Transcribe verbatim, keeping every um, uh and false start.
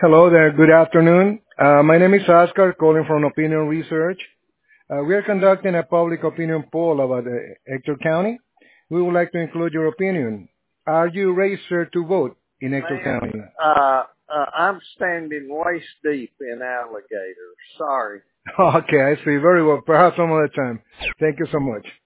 Hello there. Good afternoon. Uh, my name is Oscar, calling from Opinion Research. Uh, we are conducting a public opinion poll about uh, Hector County. We would like to include your opinion. Are you registered to vote in Hector Man, County? uh, uh, I'm standing waist deep in alligators. Sorry. Okay, I see. Very well. Perhaps some other time. Thank you so much.